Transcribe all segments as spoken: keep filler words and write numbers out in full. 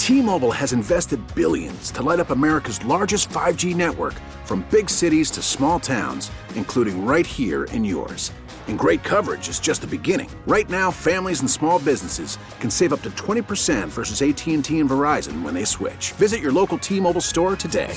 T-Mobile has invested billions to light up America's largest five G network, from big cities to small towns, including right here in yours. And great coverage is just the beginning. Right now, families and small businesses can save up to twenty percent versus A T and T and Verizon when they switch. Visit your local T-Mobile store today.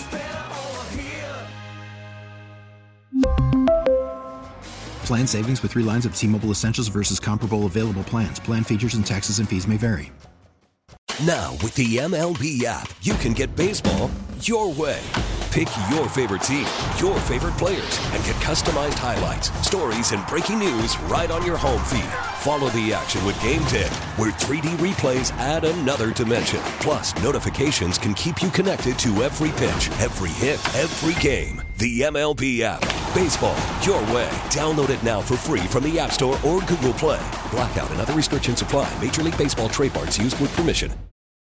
Plan savings with three lines of T-Mobile Essentials versus comparable available plans. Plan features and taxes and fees may vary. Now, with the M L B app, you can get baseball your way. Pick your favorite team, your favorite players, and get customized highlights, stories, and breaking news right on your home feed. Follow the action with Game Day, where three D replays add another dimension. Plus, notifications can keep you connected to every pitch, every hit, every game. The M L B app. Baseball your way. Download it now for free from the App Store or Google Play. Blackout and other restrictions apply. Major League Baseball trademarks used with permission.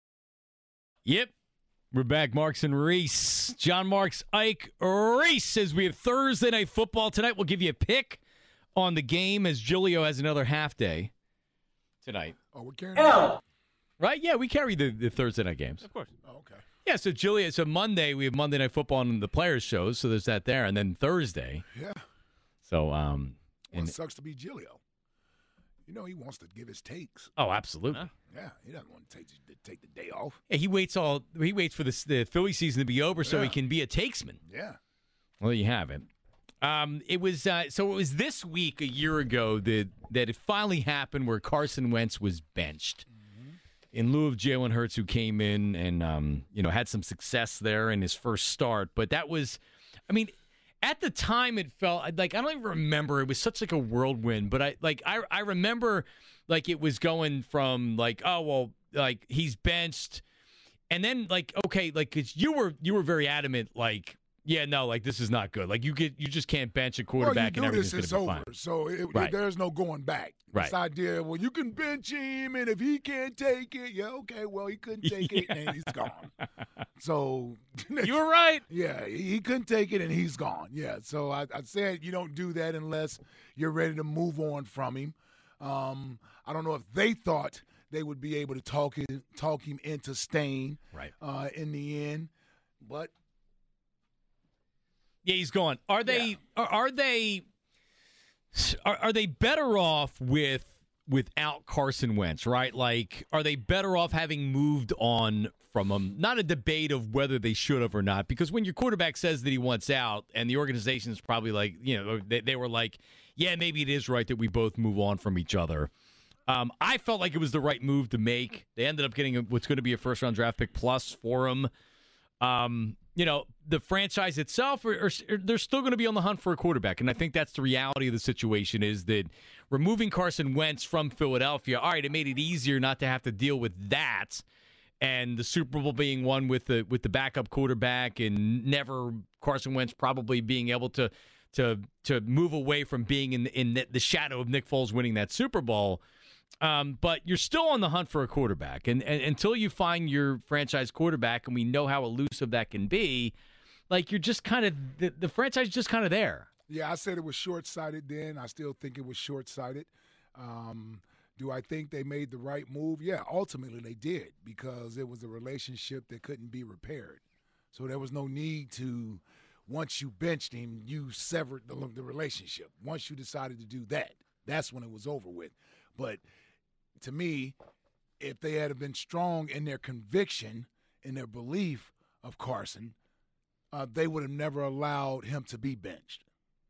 Yep. We're back. Marks and Reese. John Marks, Ike Reese. As we have Thursday Night Football tonight, we'll give you a pick on the game as Giulio has another half day tonight. Oh, we're carrying L. Right? Yeah, we carry the, the Thursday night games. Of course. Oh, okay. Yeah, so Giulio, so Monday, we have Monday Night Football on the players' shows, so there's that there. And then Thursday. Yeah. So, um. Well, and, it sucks to be Giulio. You know, he wants to give his takes. Oh, absolutely. Huh? Yeah, he doesn't want to take, to take the day off. Yeah, he waits all. He waits for the, the Philly season to be over so yeah. he can be a takesman. Yeah. Well, you have it. Um, it was uh, so it was this week a year ago that that it finally happened where Carson Wentz was benched mm-hmm. in lieu of Jalen Hurts, who came in and um, you know had some success there in his first start. But that was, I mean. At the time, it felt like I don't even remember. It was such like a whirlwind, but I like I I remember like it was going from like oh well like he's benched, and then like okay like cause you were you were very adamant like yeah no like this is not good like you get you just can't bench a quarterback well, you and do everything's this, gonna be over. fine. So it, right. it, there's no going back. Right. This idea, well, you can bench him, and if he can't take it, yeah, okay, well, he couldn't take it, and he's gone. So you were right. Yeah, he couldn't take it, and he's gone. Yeah, so I, I said you don't do that unless you're ready to move on from him. Um, I don't know if they thought they would be able to talk him, talk him into staying right. uh, in the end, but yeah, he's gone. Are they? Yeah. Are, are they? Are, are they better off with without Carson Wentz, right? Like, are they better off having moved on from him? Not a debate of whether they should have or not, because when your quarterback says that he wants out and the organization is probably like, you know, they, they were like, yeah, maybe it is right that we both move on from each other. Um, I felt like it was the right move to make. They ended up getting a, what's going to be a first-round draft pick plus for him. Um, you know, the franchise itself, or, or, or they're still going to be on the hunt for a quarterback. And I think that's the reality of the situation is that removing Carson Wentz from Philadelphia, all right, it made it easier not to have to deal with that. And the Super Bowl being won with the with the backup quarterback and never Carson Wentz probably being able to to to move away from being in, in the shadow of Nick Foles winning that Super Bowl. Um, but you're still on the hunt for a quarterback. And, and until you find your franchise quarterback, and we know how elusive that can be, like you're just kind of, the, the franchise is just kind of there. Yeah, I said it was short-sighted then. I still think it was short-sighted. Um, do I think they made the right move? Yeah, ultimately they did because it was a relationship that couldn't be repaired. So there was no need to, once you benched him, you severed the, the relationship. Once you decided to do that, that's when it was over with. But to me, if they had been strong in their conviction, in their belief of Carson, uh, they would have never allowed him to be benched.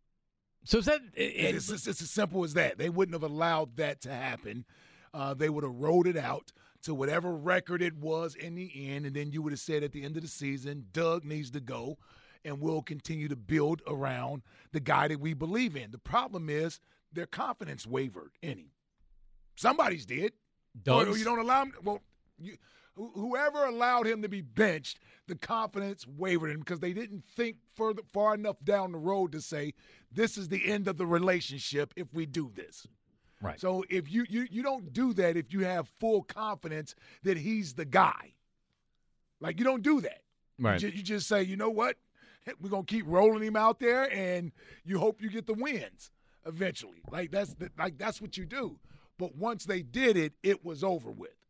So is that it, it's, it's, it's as simple as that. They wouldn't have allowed that to happen. Uh, they would have rolled it out to whatever record it was in the end, and then you would have said at the end of the season, Doug needs to go, and we'll continue to build around the guy that we believe in. The problem is their confidence wavered in him. Somebody's did. Doug's? Or you don't allow him. Well, you, whoever allowed him to be benched, the confidence wavered in him because they didn't think further far enough down the road to say this is the end of the relationship if we do this. Right. So if you you you don't do that if you have full confidence that he's the guy. Like you don't do that. Right. You, you just say, you know what, we're gonna keep rolling him out there, and you hope you get the wins eventually. Like that's the, like that's what you do. But once they did it, it was over with. Yeah.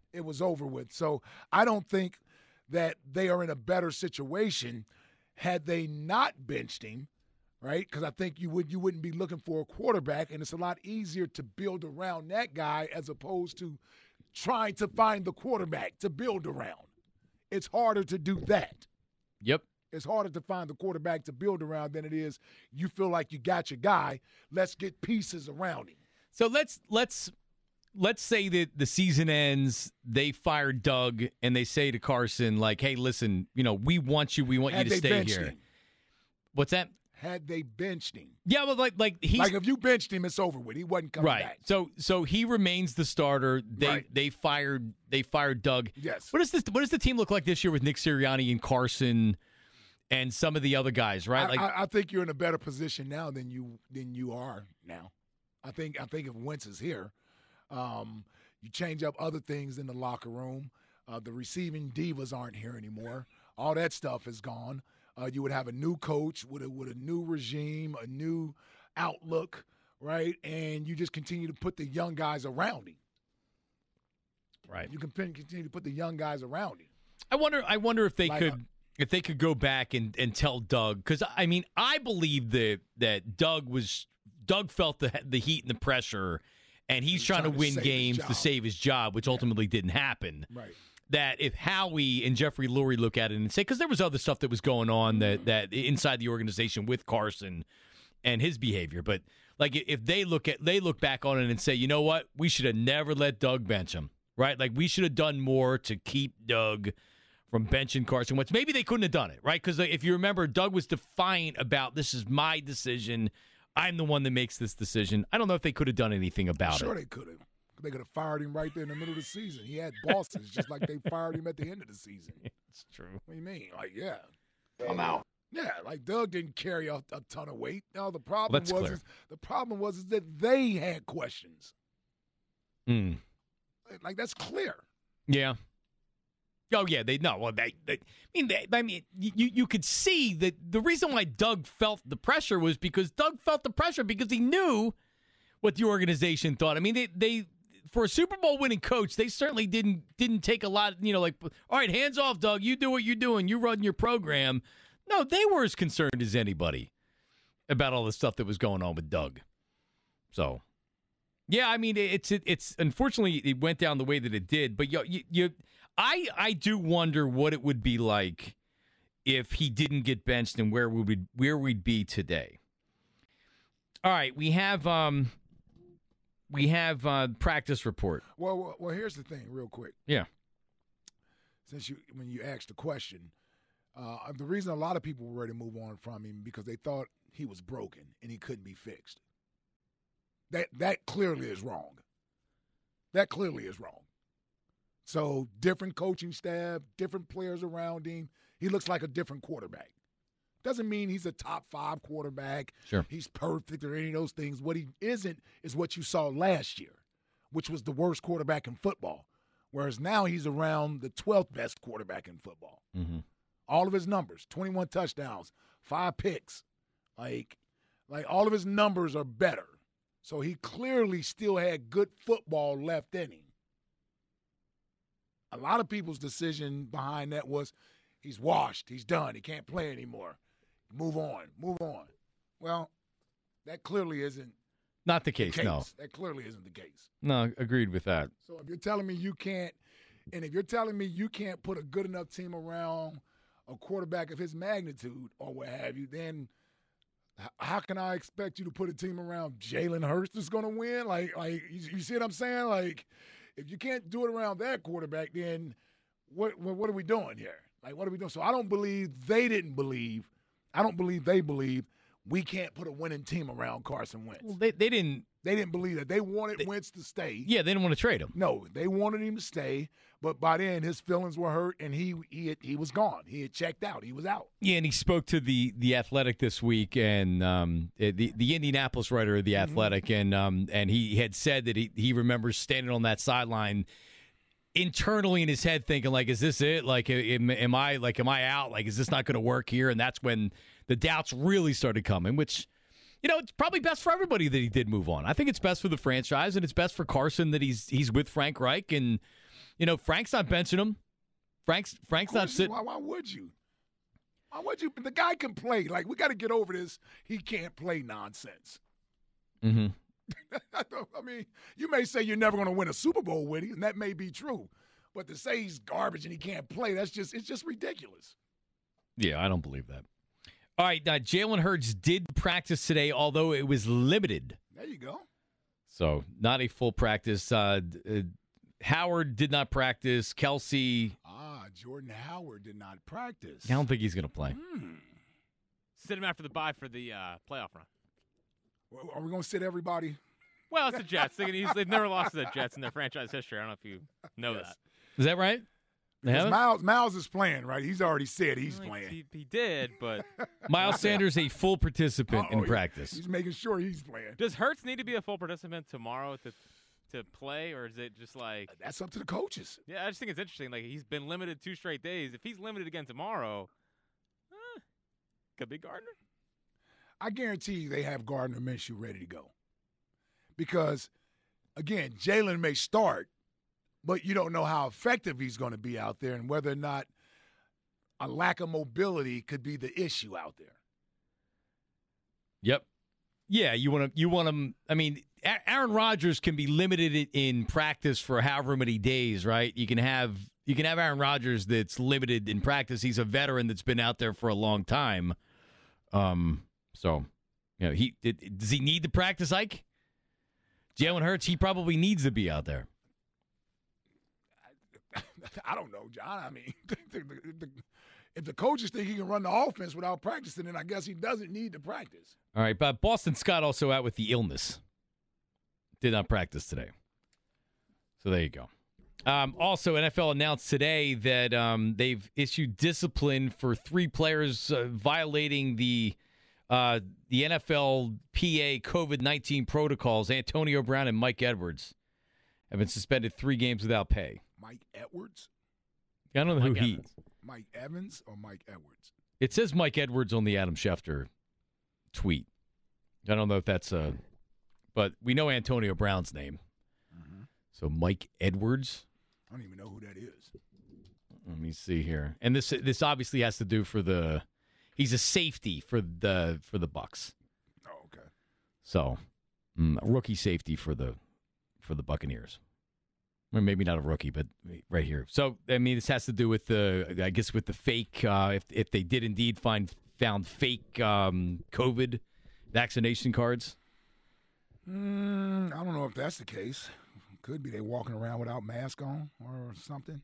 It was over with. So I don't think that they are in a better situation had they not benched him, right? Because I think you would you wouldn't be looking for a quarterback, and it's a lot easier to build around that guy as opposed to trying to find the quarterback to build around. It's harder to do that. Yep. It's harder to find the quarterback to build around than it is you feel like you got your guy. Let's get pieces around him. So let's let's let's say that the season ends, they fire Doug, and they say to Carson, like, hey, listen, you know, we want you, we want Had you to they stay benched here. him. What's that? Had they benched him. Yeah, well, like like he's Like if you benched him, it's over with. He wasn't coming right. back. So so he remains the starter. They Right. they fired they fired Doug. Yes. What does this what does the team look like this year with Nick Sirianni and Carson and some of the other guys, right? I, Like I, I think you're in a better position now than you than you are now. I think I think if Wentz is here, um, you change up other things in the locker room. Uh, the receiving divas aren't here anymore. All that stuff is gone. Uh, you would have a new coach with a with a new regime, a new outlook, right? And you just continue to put the young guys around him. right. You can continue to put the young guys around him. I wonder. I wonder if they Like, could uh, if they could go back and, and tell Doug, because I mean I believe that that Doug was Doug felt the the heat and the pressure, and he's, He's trying, trying to to win save his games to job. save his job, which ultimately didn't happen. Right. That if Howie and Jeffrey Lurie look at it and say, because there was other stuff that was going on that that inside the organization with Carson and his behavior, but like if they look at they look back on it and say, you know what, we should have never let Doug bench him, right? Like we should have done more to keep Doug from benching Carson Wentz. Maybe they couldn't have done it, right? Because if you remember, Doug was defiant about this is my decision. I'm the one that makes this decision. I don't know if they could have done anything about Sure, it. they could have. They could have fired him right there in the middle of the season. He had bosses, just like they fired him at the end of the season. It's true. What do you mean? Like, yeah. I'm out. Yeah, like Doug didn't carry a, a ton of weight. No, the problem That's was clear. is, the problem was is that they had questions. Hmm. Like that's clear. Yeah. Oh yeah, they no. Well, they. they I mean, they, I mean, you you could see that the reason why Doug felt the pressure was because Doug felt the pressure because he knew what the organization thought. I mean, they they for a Super Bowl winning coach, they certainly didn't didn't take a lot. You know, like, all right, hands off, Doug. You do what you're doing. You run your program. No, they were as concerned as anybody about all the stuff that was going on with Doug. So, yeah, I mean, it's it, it's unfortunately it went down the way that it did. But you, you, you I I do wonder what it would be like if he didn't get benched and where we would where we'd be today. All right, we have um we have uh, practice report. Well, well, well, here's the thing, real quick. Yeah. Since you when you asked the question, uh, the reason a lot of people were ready to move on from him because they thought he was broken and he couldn't be fixed. That that clearly is wrong. That clearly is wrong. So different coaching staff, different players around him. He looks like a different quarterback. Doesn't mean he's a top five quarterback. Sure. He's perfect or any of those things. What he isn't is what you saw last year, which was the worst quarterback in football. Whereas now he's around the twelfth best quarterback in football. Mm-hmm. All of his numbers, twenty-one touchdowns, five picks. Like, like all of his numbers are better. So he clearly still had good football left in him. A lot of people's decision behind that was he's washed, he's done, he can't play anymore. Move on, move on. Well, that clearly isn't Not the the case, case. no. That clearly isn't the case. No, agreed with that. So if you're telling me you can't, and if you're telling me you can't put a good enough team around a quarterback of his magnitude or what have you, then h- how can I expect you to put a team around Jalen Hurts that's going to win? Like, like you, you see what I'm saying? Like, if you can't do it around that quarterback, then what, what what are we doing here? Like, what are we doing? So I don't believe they didn't believe. I don't believe they believe we can't put a winning team around Carson Wentz. Well, they they didn't. They didn't believe that. They wanted Wentz to stay. Yeah, they didn't want to trade him. No, they wanted him to stay, but by then his feelings were hurt, and he he had, he was gone. He had checked out. He was out. Yeah, and he spoke to the the Athletic this week, and um, the the Indianapolis writer of the Athletic, mm-hmm. and um, and he had said that he he remembers standing on that sideline, internally in his head thinking like, "Is this it? Like, am, am I like am I out? Like, is this not going to work here?" And that's when the doubts really started coming, which. You know, it's probably best for everybody that he did move on. I think it's best for the franchise, and it's best for Carson that he's he's with Frank Reich, and You know, Frank's not benching him. Frank's Frank's not sitting. Why, why would you? Why would you? The guy can play. Like, we got to get over this. He can't play nonsense. Mm-hmm. I mean, you may say you're never going to win a Super Bowl with him, and that may be true. But to say he's garbage and he can't play, that's just it's just ridiculous. Yeah, I don't believe that. All right, uh, Jalen Hurts did practice today, although it was limited. There you go. So not a full practice. Uh, uh, Howard did not practice. Kelsey. Ah, Jordan Howard did not practice. I don't think he's going to play. Hmm. Sit him after the bye for the uh, playoff run. Well, are we going to sit everybody? Well, it's the Jets. They've never lost to the Jets in their franchise history. I don't know if you know Yes. that. Is that right? They haven't? Miles, Miles is playing, right? He's already said he's Like, playing. He, he did, but Miles Sanders, a full participant Uh-oh, in he- practice. He's making sure he's playing. does Hurts need to be a full participant tomorrow to to play, or is it just like? That's up to the coaches. Yeah, I just think it's interesting. Like, he's been limited two straight days. If he's limited again tomorrow, eh, could be Gardner. I guarantee you they have Gardner Minshew ready to go. Because, again, Jalen may start, but you don't know how effective he's going to be out there and whether or not a lack of mobility could be the issue out there. Yep. Yeah, you want to. You want him. I mean, A- Aaron Rodgers can be limited in- in practice for however many days, right? You can have you can have Aaron Rodgers that's limited in practice. He's a veteran that's been out there for a long time. Um. So, you know, he it, does he need to practice, Ike? Jalen Hurts, he probably needs to be out there. I don't know, John. I mean, if the coaches think he can run the offense without practicing, then I guess he doesn't need to practice. All right, but Boston Scott also out with the illness. Did not practice today. So there you go. Um, also, N F L announced today that um, they've issued discipline for three players uh, violating the uh, the N F L P A COVID nineteen protocols. Antonio Brown and Mike Edwards have been suspended three games without pay. Mike Edwards? I don't know Mike who he. Evans. Mike Evans or Mike Edwards? It says Mike Edwards on the Adam Schefter tweet. I don't know if that's a, but we know Antonio Brown's name. Mm-hmm. So Mike Edwards. I don't even know who that is. Let me see here. And this this obviously has to do for the he's a safety for the for the Bucks. Oh, okay. So, mm, a rookie safety for the for the Buccaneers. Or maybe not a rookie, but right here. So, I mean, this has to do with the I guess with the fake uh, if if they did indeed find found fake um, COVID vaccination cards. Mm, I don't know if that's the case. Could be they walking around without mask on or something.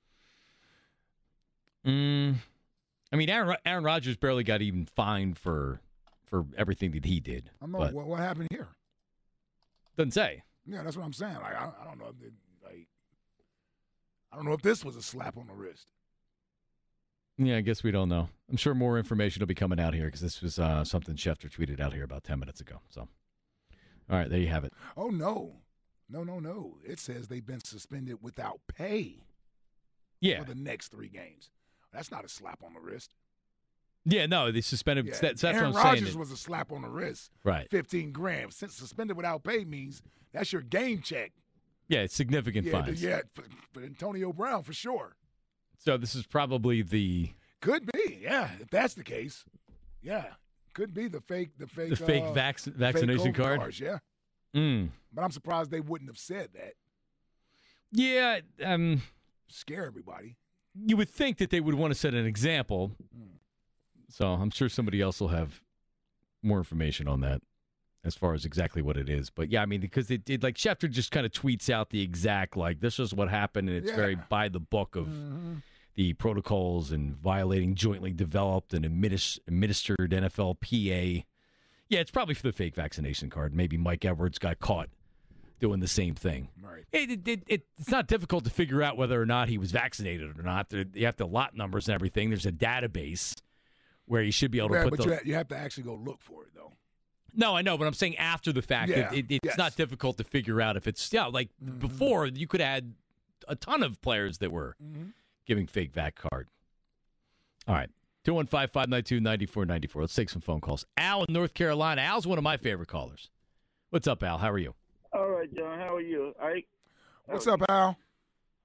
Mm, I mean, Aaron Aaron Rodgers barely got even fined for for everything that he did. I don't know but what, what happened here. doesn't say. Yeah, that's what I'm saying. Like, I, I don't know if it, like I don't know if this was a slap on the wrist. Yeah, I guess we don't know. I'm sure more information will be coming out here because this was uh, something Schefter tweeted out here about ten minutes ago. So, all right, there you have it. Oh no, no, no, no! It says they've been suspended without pay Yeah, for the next three games. That's not a slap on the wrist. yeah, no, they suspended. Yeah. That, that's Aaron what I'm Rodgers saying. was a slap on the wrist. Right. Fifteen grand. Since suspended without pay means that's your game check. Yeah, it's significant Yeah, fines. yeah, for, for Antonio Brown for sure. So this is probably the Could be, yeah. If that's the case, yeah, could be the fake, the fake, the fake uh, vac- fake vaccination COVID card. cards, yeah. Mm. But I'm surprised they wouldn't have said that. Yeah, um, Scare everybody. you would think that they would want to set an example. So I'm sure somebody else will have more information on that as far as exactly what it is. But yeah, I mean, because it did like Schefter just kind of tweets out the exact, like, this is what happened, and it's Yeah. very by the book of Mm-hmm. the protocols and violating jointly developed and administ- administered N F L P A. Yeah, it's probably for the fake vaccination card. Maybe Mike Edwards got caught doing the same thing. Right. It, it, it, it, it's not difficult to figure out whether or not he was vaccinated or not. There- You have the lot numbers and everything. There's a database where you should be able to Yeah, put but the. you, ha- you have to actually go look for it, though. No, I know, but I'm saying after the fact, Yeah, it, it, it's yes. not difficult to figure out if it's, yeah, like Mm-hmm. before, you could add a ton of players that were Mm-hmm. giving fake vac card. All right. two one five, five nine two, nine four nine four. Let's take some phone calls. Al in North Carolina. Al's one of my favorite callers. What's up, Al? How are you? All right, John. How are you? I, What's up, Al?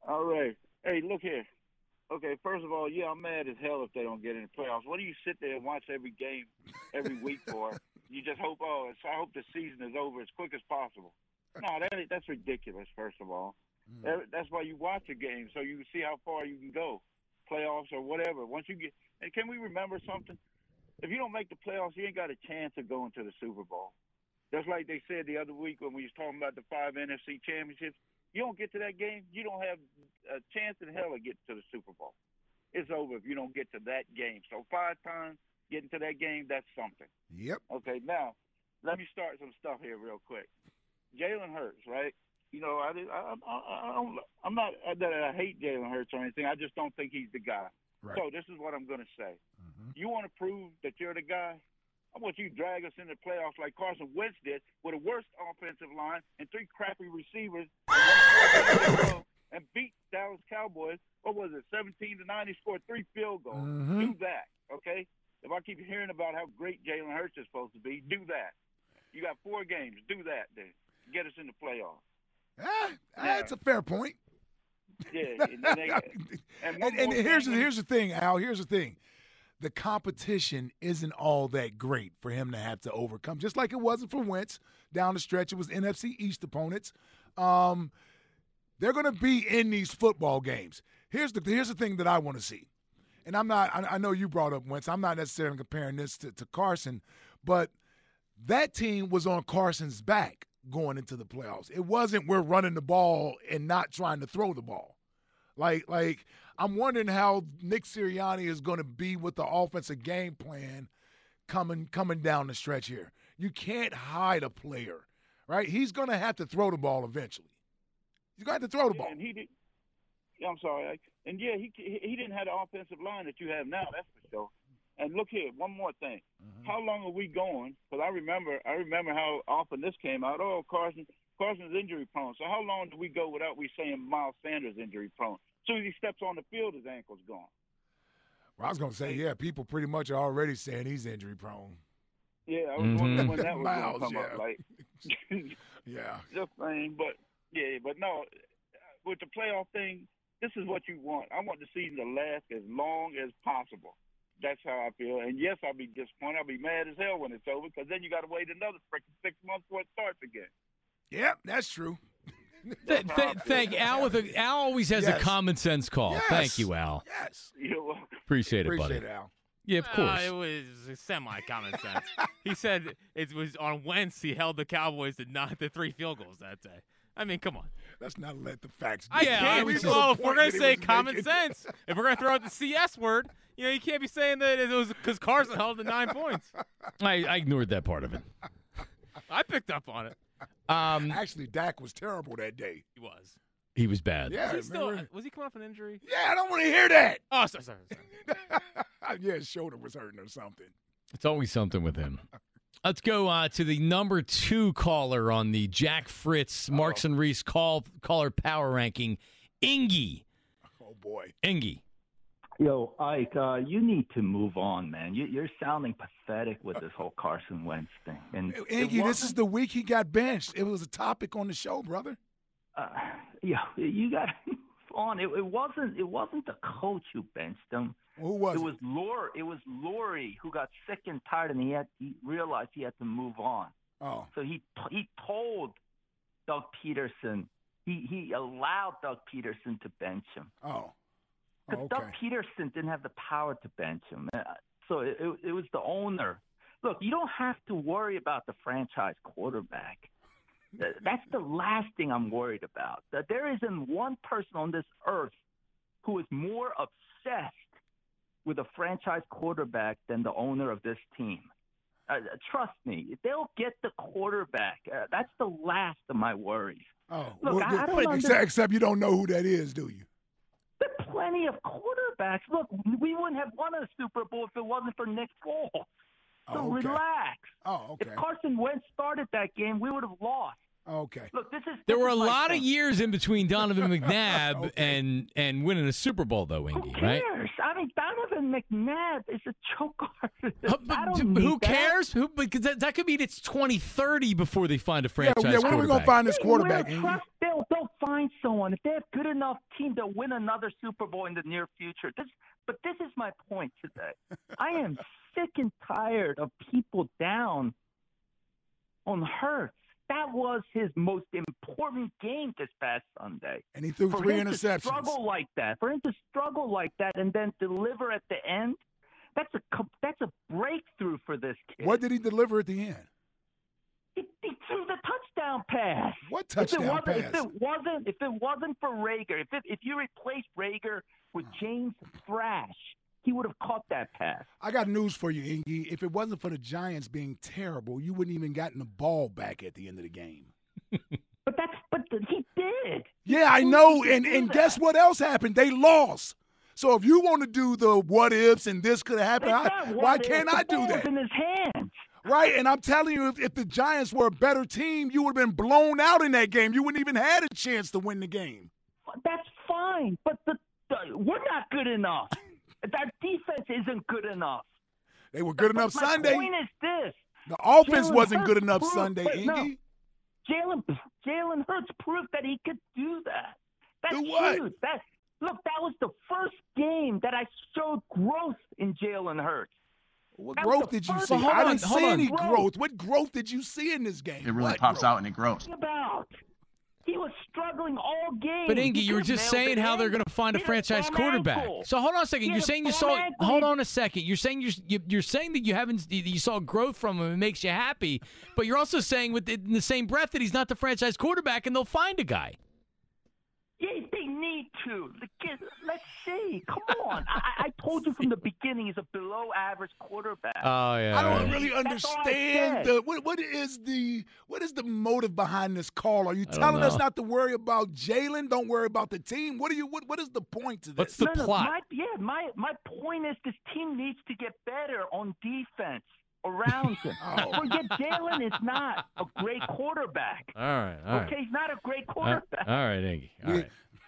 All right. Hey, look here. Okay, first of all, yeah, I'm mad as hell if they don't get in the playoffs. What do you sit there and watch every game every week for? You just hope, oh, it's, I hope the season is over as quick as possible. No, that that's ridiculous, first of all. Mm. That's why you watch a game, so you can see how far you can go, playoffs or whatever. Once you get – and can we remember something? If you don't make the playoffs, you ain't got a chance of going to the Super Bowl. Just like they said the other week when we was talking about the five N F C championships, you don't get to that game, you don't have a chance in hell of getting to the Super Bowl. It's over if you don't get to that game. So five times getting to that game, that's something. Yep. Okay, now let me start some stuff here real quick. Jalen Hurts, right? You know, I, I, I, I don't, I'm not that I hate Jalen Hurts or anything. I just don't think he's the guy. Right. So this is what I'm going to say. Mm-hmm. You want to prove that you're the guy? I want you to drag us into the playoffs like Carson Wentz did with a worst offensive line and three crappy receivers and, and beat Dallas Cowboys. What was it, seventeen to nine? He scored three field goals. Mm-hmm. Do that, okay? If I keep hearing about how great Jalen Hurts is supposed to be, do that. You got four games. Do that then. Get us in the playoffs. Ah, that's a fair point. Yeah. And, and, they, and, and, and here's, the, here's the thing, Al. Here's the thing. The competition isn't all that great for him to have to overcome. Just like it wasn't for Wentz down the stretch. It was N F C East opponents. Um, they're going to be in these football games. Here's the here's the thing that I want to see. And I'm not – I know you brought up Wentz. I'm not necessarily comparing this to, to Carson. But that team was on Carson's back going into the playoffs. It wasn't we're running the ball and not trying to throw the ball. Like, like I'm wondering how Nick Sirianni is going to be with the offensive game plan coming coming down the stretch here. You can't hide a player, right? He's going to have to throw the ball eventually. He's going to have to throw the yeah, ball. And he did, yeah, I'm sorry. And, yeah, he he didn't have the offensive line that you have now, that's for sure. And look here, one more thing. Mm-hmm. How long are we going? Because I remember I remember how often this came out. Oh, Carson – Carson's injury prone. So how long do we go without we saying Miles Sanders injury prone? As soon as he steps on the field, his ankle's gone. Well, I was going to say, yeah, people pretty much are already saying he's injury prone. Yeah, I was mm-hmm. wondering when that was Miles, going to come yeah. up. Like, yeah. Just saying, but yeah, but no, with the playoff thing, this is what you want. I want the season to last as long as possible. That's how I feel. And yes, I'll be disappointed. I'll be mad as hell when it's over because then you got to wait another freaking six months before it starts again. Yep, that's true. th- th- thank Al. With a, Al always has yes. a common sense call. Yes. Thank you, Al. Yes, you're welcome. Appreciate it, Appreciate buddy. It, Al. Yeah, of course. Uh, it was semi-common sense. He said it was on Wentz he held the Cowboys to not the three field goals that day. I mean, come on. Let's not let the facts. I yeah, can't. I We, just, well, if we're gonna say common making. sense, if we're gonna throw out the C S word, you know, you can't be saying that it was because Carson held the nine points. I, I ignored that part of it. I picked up on it. Um, Actually, Dak was terrible that day. He was. He was bad. Yeah, was he, still, was he coming off an injury? Yeah, I don't want to hear that. Oh, sorry, sorry. sorry. Yeah, his shoulder was hurting or something. It's always something with him. Let's go uh, to the number two caller on the Jack Fritz Marks and Reese call caller power ranking, Ingy. Oh boy, Ingy. Yo, Ike, uh, you need to move on, man. You, you're sounding pathetic with this whole Carson Wentz thing. And Ingy, this is the week he got benched. It was a topic on the show, brother. Uh, yeah, you got to move on. It, it wasn't. It wasn't the coach who benched him. Who was it? It was Lori. It was Lori who got sick and tired, and he had he realized he had to move on. Oh, so he he told Doug Peterson. He he allowed Doug Peterson to bench him. Oh, because oh, okay. Doug Peterson didn't have the power to bench him. Uh, so it, it it was the owner. Look, you don't have to worry about the franchise quarterback. That's the last thing I'm worried about. That there isn't one person on this earth who is more obsessed with a franchise quarterback than the owner of this team. Uh, trust me, they'll get the quarterback. Uh, that's the last of my worries. Oh, Look, well, I, I don't except, understand. except you don't know who that is, do you? There are plenty of quarterbacks. Look, we wouldn't have won a Super Bowl if it wasn't for Nick Foles. So oh, okay. relax. Oh, okay. If Carson Wentz started that game, we would have lost. Okay. Look, this is. There this were a is lot thing. of years in between Donovan McNabb Okay. and and winning a Super Bowl, though, Who Ingy, cares? right? I mean, Donovan McNabb is a choke artist. Uh, I but don't d- who need that. cares? Who? Because that, that could mean it's twenty thirty before they find a Yeah, franchise yeah. When are we quarterback. gonna find this quarterback? They will Ingy? trust, they'll, they'll find someone. If they have good enough team, they'll win another Super Bowl in the near future. This, but this is my point today. I am sick and tired of people down on Hurts. That was his most important game this past Sunday. And he threw for three him interceptions. To struggle like that, for him to struggle like that, and then deliver at the end. That's a that's a breakthrough for this kid. What did he deliver at the end? He, he threw the touchdown pass. What touchdown if it pass? If it wasn't, if it wasn't for Rager, if it, if you replaced Rager with James Thrash, he would have caught that pass. I got news for you, Ingy. If it wasn't for the Giants being terrible, you wouldn't even gotten the ball back at the end of the game. But that's but he did. Yeah, I know. And and guess what else happened? They lost. So if you want to do the what ifs and this could happen, I, why can't I do that? In his hands. Right, and I'm telling you, if, if the Giants were a better team, you would have been blown out in that game. You wouldn't even had a chance to win the game. That's fine, but the, the we're not good enough. That defense isn't good enough. They were good but enough my Sunday. My point is this. The offense Jalen wasn't Hurts good enough proved, Sunday, but Ingy. No, Jalen Jalen Hurts proved that he could do that. That's do what? huge. That, look, that was the first game that I showed growth in Jalen Hurts. What that growth did you see? Well, I on, didn't see on. any growth. growth. What growth did you see in this game? It really what pops growth? out and it grows. About. He was struggling all game. But Ingy, He you were could've just nailed saying it how in. they're going to find a He had franchise bum quarterback. ankle. So hold on a second. He You're had saying you bum saw. ankle. Hold on a second. You're saying you're you- you're saying that you haven't you saw growth from him. It makes you happy. But you're also saying with the, in the same breath that he's not the franchise quarterback, and they'll find a guy. Yeah, they need to. The kid, let's see. Come on. I, I told you from the beginning he's a below-average quarterback. Oh yeah. I don't right. really That's all I understand said. the what. What is the what is the motive behind this call? Are you don't telling us know. not to worry about Jalen? Don't worry about the team. What are you? What What is the point to this? What's the no, no, plot? My, yeah, my, my point is this team needs to get better on defense around him. Oh. Forget Jalen is not a great quarterback. All right. All right. Okay, he's not a great Uh, quarterback. all right, Ingy. All Yeah. right.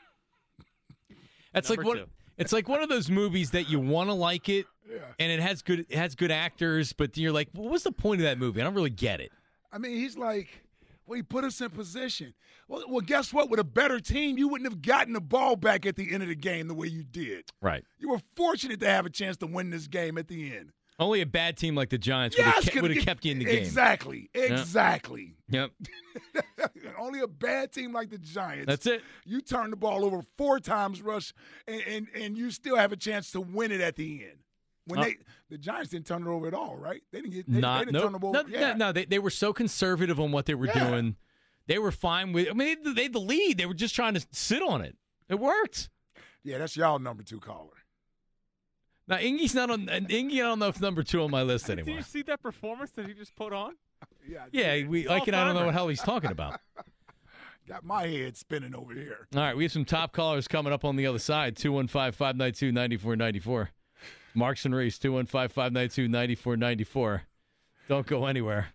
That's Number like one. two. It's like one of those movies that you want to like it, Yeah. and it has good it has good actors, but you're like, well, what's the point of that movie? I don't really get it. I mean, he's like, well, he put us in position. Well, well, guess what? With a better team, you wouldn't have gotten the ball back at the end of the game the way you did. Right. You were fortunate to have a chance to win this game at the end. Only a bad team like the Giants would Yes, have kept, could- would have kept you in the game. Exactly. Exactly. Yep. Only a bad team like the Giants. That's it. You turn the ball over four times, Rush, and, and, and you still have a chance to win it at the end. When Uh, they the Giants didn't turn it over at all, right? They didn't get they, Not they didn't nope. turn the ball no, over. Yeah. no, no. They they were so conservative on what they were Yeah. doing. They were fine with. I mean, they, they had the lead. They were just trying to sit on it. It worked. yeah, that's y'all number two caller. Now Ingy's not on. Ingy, I don't know if number two on my list Did anymore. you see that performance that he just put on? Yeah, I Yeah, did. we like it. I don't know All-timer. what hell he's talking about. Got my head spinning over here. All right, we have some top callers coming up on the other side. two one five, five nine two, nine four nine four. Marks and Reese, two one five, five nine two, nine four nine four. Don't go anywhere.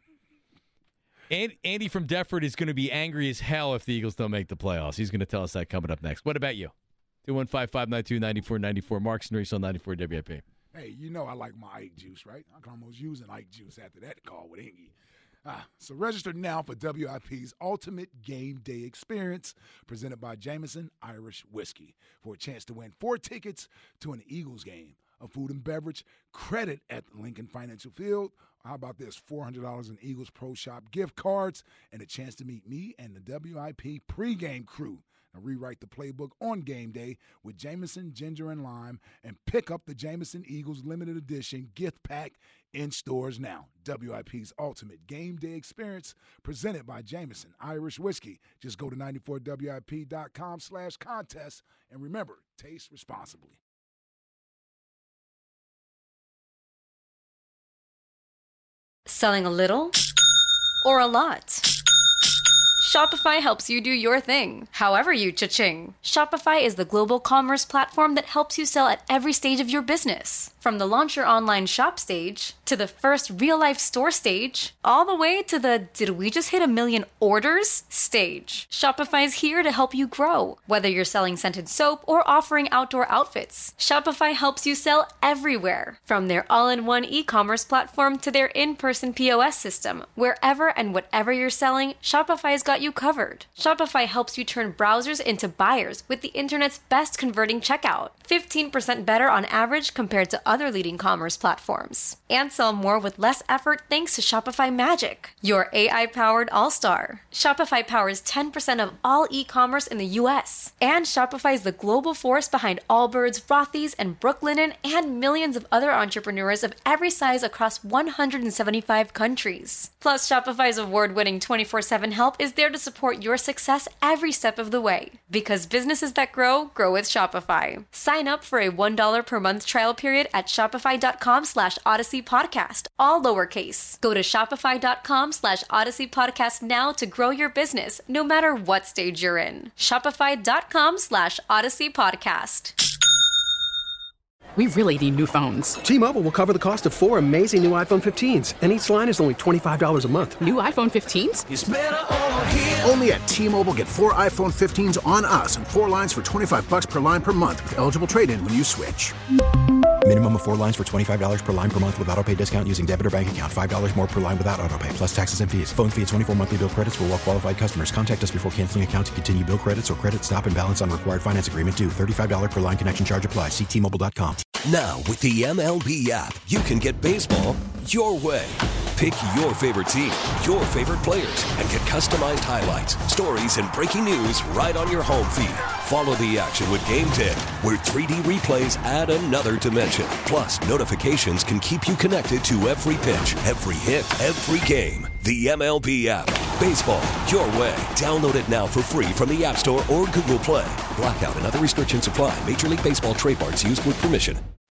And Andy from Deptford is going to be angry as hell if the Eagles don't make the playoffs. He's going to tell us that coming up next. What about you? two one five, five nine two, nine four nine four. Marks and Reese on ninety-four W I P. Hey, you know I like my Ike juice, right? I can almost use an Ike juice after that call with Ingy. Ah, so register now for W I P's Ultimate Game Day Experience presented by Jameson Irish Whiskey for a chance to win four tickets to an Eagles game, a food and beverage credit at the Lincoln Financial Field. How about this? four hundred dollars in Eagles Pro Shop gift cards and a chance to meet me and the W I P pregame crew. Now rewrite the playbook on game day with Jameson Ginger and Lime and pick up the Jameson Eagles limited edition gift pack in stores now. W I P's Ultimate Game Day Experience presented by Jameson Irish Whiskey. Just go to ninety-four W I P dot com slash contest and remember, taste responsibly. Selling a little or a lot? Shopify helps you do your thing, however you cha-ching. Shopify is the global commerce platform that helps you sell at every stage of your business. From the launch your online shop stage, to the first real-life store stage, all the way to the did we just hit a million orders stage. Shopify's here to help you grow. Whether you're selling scented soap or offering outdoor outfits, Shopify helps you sell everywhere. From their all-in-one e-commerce platform to their in-person P O S system, wherever and whatever you're selling, Shopify's got got you covered. Shopify helps you turn browsers into buyers with the internet's best converting checkout, fifteen percent better on average compared to other leading commerce platforms. And sell more with less effort thanks to Shopify Magic, your A I-powered all-star. Shopify powers ten percent of all e-commerce in the U S. And Shopify is the global force behind Allbirds, Rothy's, and Brooklinen, and millions of other entrepreneurs of every size across one hundred seventy-five countries. Plus, Shopify's award-winning twenty-four seven help is there to support your success every step of the way. Because businesses that grow, grow with Shopify. Sign up for a one dollar per month trial period at shopify.com slash Odyssey Podcast, all lowercase. Go to shopify.com slash Odyssey Podcast now to grow your business, no matter what stage you're in. Shopify.com slash Odyssey Podcast. We really need new phones. T-Mobile will cover the cost of four amazing new iPhone fifteens, and each line is only twenty-five dollars a month. New iPhone fifteens? It's better over here. Only at T-Mobile, get four iPhone fifteens on us and four lines for twenty-five bucks per line per month with eligible trade-in when you switch. Minimum of four lines for twenty-five dollars per line per month with autopay discount using debit or bank account. five dollars more per line without autopay, plus taxes and fees. Phone fee at twenty-four monthly bill credits for well-qualified customers. Contact us before canceling account to continue bill credits or credit stop and balance on required finance agreement due. thirty-five dollars per line connection charge applies. See T Mobile dot com. Now, with the M L B app, you can get baseball your way. Pick your favorite team, your favorite players, and get customized highlights, stories, and breaking news right on your home feed. Follow the action with Game ten, where three D replays add another dimension. Plus, notifications can keep you connected to every pitch, every hit, every game. The M L B app. Baseball your way. Download it now for free from the App Store or Google Play. Blackout and other restrictions apply. Major League Baseball trademarks used with permission.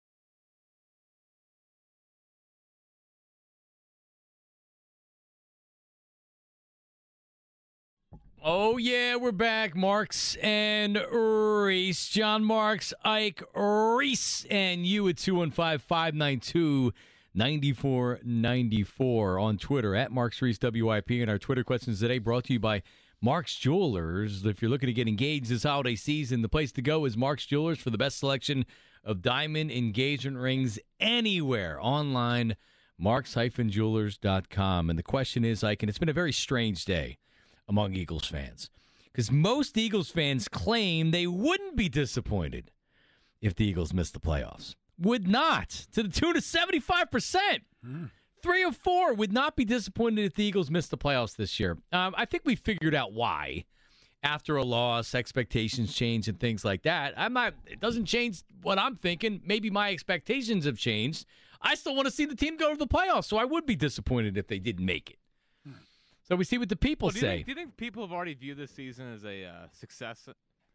Oh, yeah, we're back. Marks and Reese. John Marks, Ike Reese, and you at two one five, five nine two, nine four nine four on Twitter, at Marks Reese W I P. And our Twitter questions today brought to you by Marks Jewelers. If you're looking to get engaged this holiday season, the place to go is Marks Jewelers for the best selection of diamond engagement rings anywhere online, marks dash jewelers dot com. And the question is, Ike, and it's been a very strange day among Eagles fans, because most Eagles fans claim they wouldn't be disappointed if the Eagles missed the playoffs. Would not, to the tune of seventy-five percent. Mm. Three of four would not be disappointed if the Eagles missed the playoffs this year. Um, I think we figured out why. After a loss, expectations change and things like that. I'm not. It doesn't change what I'm thinking. Maybe my expectations have changed. I still want to see the team go to the playoffs, so I would be disappointed if they didn't make it. So we see what the people well, do say. You think, do you think people have already viewed this season as a uh, success?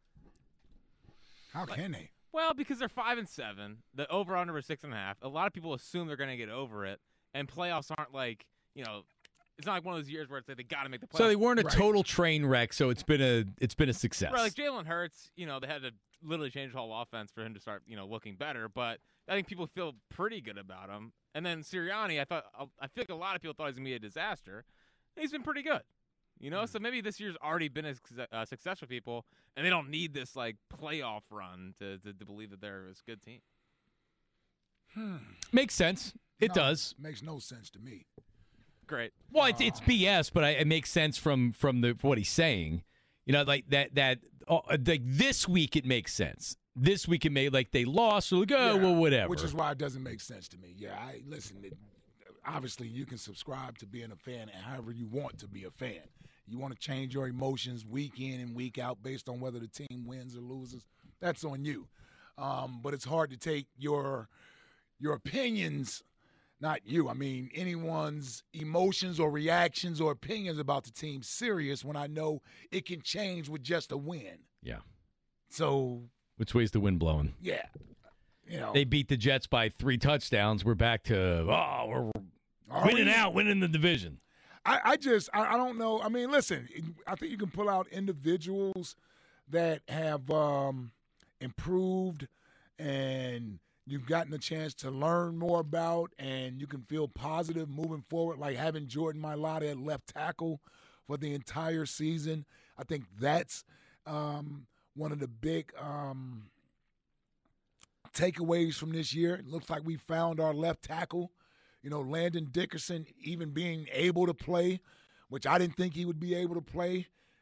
How like, can they? Well, because they're five and seven. The over/under was six and a half. A lot of people assume they're going to get over it, and playoffs aren't like you know. It's not like one of those years where it's like they got to make the playoffs. So they weren't a right. total train wreck. So it's been a it's been a success. Right, like Jalen Hurts, you know, they had to literally change the whole offense for him to start, you know, looking better. But I think people feel pretty good about him. And then Sirianni, I thought I feel like a lot of people thought he was going to be a disaster. He's been pretty good, you know. Mm-hmm. So maybe this year's already been a uh, success for people, and they don't need this like playoff run to to, to believe that they're a good team. Hmm. Makes sense. It no, does. Makes no sense to me. Great. Well, it's, it's B S, but I, it makes sense from from the what he's saying. You know, like that that oh, like this week it makes sense. This week it made like they lost, so like, oh, yeah, well, whatever. Which is why it doesn't make sense to me. Yeah, I listen. It, obviously, you can subscribe to being a fan however you want to be a fan. You want to change your emotions week in and week out based on whether the team wins or loses. That's on you. Um, but it's hard to take your your opinions. Not you. I mean, anyone's emotions or reactions or opinions about the team serious when I know it can change with just a win. Yeah. So. Which way's the wind blowing? Yeah. You know. They beat the Jets by three touchdowns. We're back to, oh, we're Are winning we? out, winning the division. I, I just, I, I don't know. I mean, listen, I think you can pull out individuals that have um, improved and you've gotten a chance to learn more about, and you can feel positive moving forward, like having Jordan Mailata at left tackle for the entire season. I think that's um, one of the big um, takeaways from this year. It looks like we found our left tackle. You know, Landon Dickerson even being able to play, which I didn't think he would be able to play.